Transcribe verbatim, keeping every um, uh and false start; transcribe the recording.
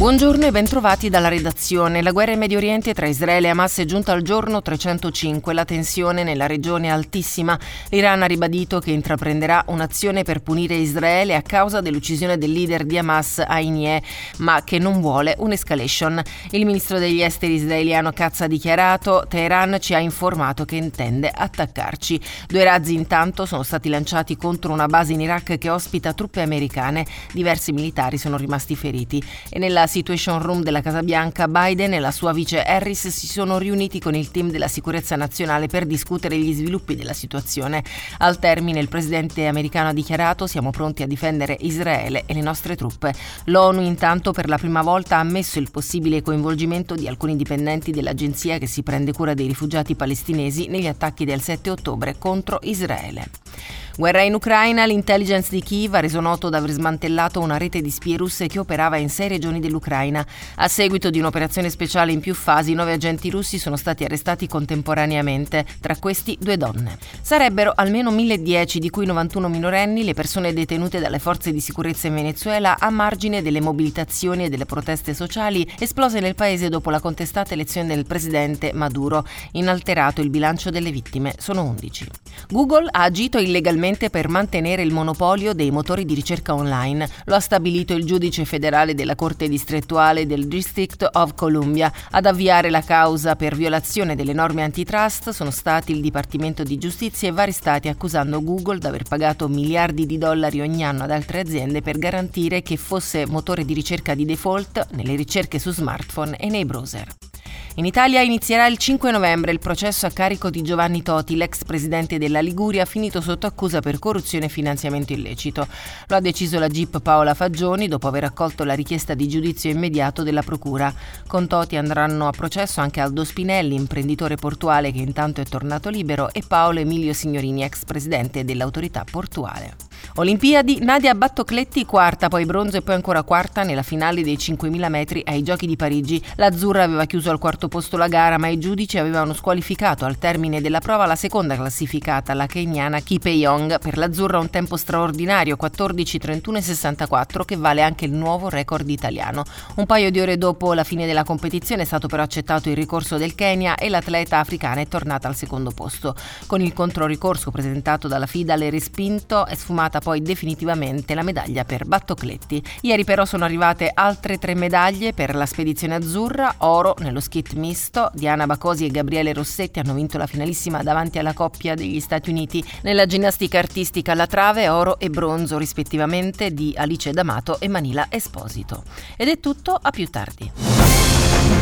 Buongiorno e bentrovati dalla redazione. La guerra in Medio Oriente tra Israele e Hamas è giunta al giorno trecentocinque. La tensione nella regione è altissima. L'Iran ha ribadito che intraprenderà un'azione per punire Israele a causa dell'uccisione del leader di Hamas, Haniyeh, ma che non vuole un'escalation. Il ministro degli esteri israeliano Katz ha dichiarato: Teheran ci ha informato che intende attaccarci. Due razzi intanto sono stati lanciati contro una base in Iraq che ospita truppe americane. Diversi militari sono rimasti feriti. E nella Situation Room della Casa Bianca, Biden e la sua vice Harris si sono riuniti con il team della sicurezza nazionale per discutere gli sviluppi della situazione. Al termine il presidente americano ha dichiarato: siamo pronti a difendere Israele e le nostre truppe. L'ONU intanto per la prima volta ha ammesso il possibile coinvolgimento di alcuni dipendenti dell'agenzia che si prende cura dei rifugiati palestinesi negli attacchi del sette ottobre contro Israele. Guerra in Ucraina. L'intelligence di Kiev ha reso noto di aver smantellato una rete di spie russe che operava in sei regioni dell'Ucraina. A seguito di un'operazione speciale in più fasi, nove agenti russi sono stati arrestati contemporaneamente, tra questi due donne. Sarebbero almeno mille dieci, di cui novantuno minorenni, le persone detenute dalle forze di sicurezza in Venezuela a margine delle mobilitazioni e delle proteste sociali esplose nel paese dopo la contestata elezione del presidente Maduro. Inalterato il bilancio delle vittime, sono undici. Google ha agito illegalmente per mantenere il monopolio dei motori di ricerca online. Lo ha stabilito il giudice federale della Corte distrettuale del District of Columbia. Ad avviare la causa per violazione delle norme antitrust sono stati il Dipartimento di Giustizia e vari stati, accusando Google di aver pagato miliardi di dollari ogni anno ad altre aziende per garantire che fosse motore di ricerca di default nelle ricerche su smartphone e nei browser. In Italia inizierà il cinque novembre il processo a carico di Giovanni Toti, l'ex presidente della Liguria, finito sotto accusa per corruzione e finanziamento illecito. Lo ha deciso la G I P Paola Fagioni dopo aver accolto la richiesta di giudizio immediato della Procura. Con Toti andranno a processo anche Aldo Spinelli, imprenditore portuale che intanto è tornato libero, e Paolo Emilio Signorini, ex presidente dell'autorità portuale. Olimpiadi. Nadia Battocletti quarta, poi bronzo e poi ancora quarta nella finale dei cinquemila metri ai Giochi di Parigi. L'azzurra aveva chiuso al quarto posto la gara, ma i giudici avevano squalificato al termine della prova la seconda classificata, la keniana Kipyeong. Per l'azzurra un tempo straordinario, quattordici trentuno e sessantaquattro, che vale anche il nuovo record italiano. Un paio di ore dopo la fine della competizione è stato però accettato il ricorso del Kenya e l'atleta africana è tornata al secondo posto. Con il controricorso presentato dalla FIDAL e respinto, è sfumata poi definitivamente la medaglia per Battocletti. Ieri però sono arrivate altre tre medaglie per la spedizione azzurra: oro nello skit misto, Diana Bacosi e Gabriele Rossetti hanno vinto la finalissima davanti alla coppia degli Stati Uniti. Nella ginnastica artistica alla trave, oro e bronzo rispettivamente di Alice D'Amato e Manila Esposito. Ed è tutto, a più tardi.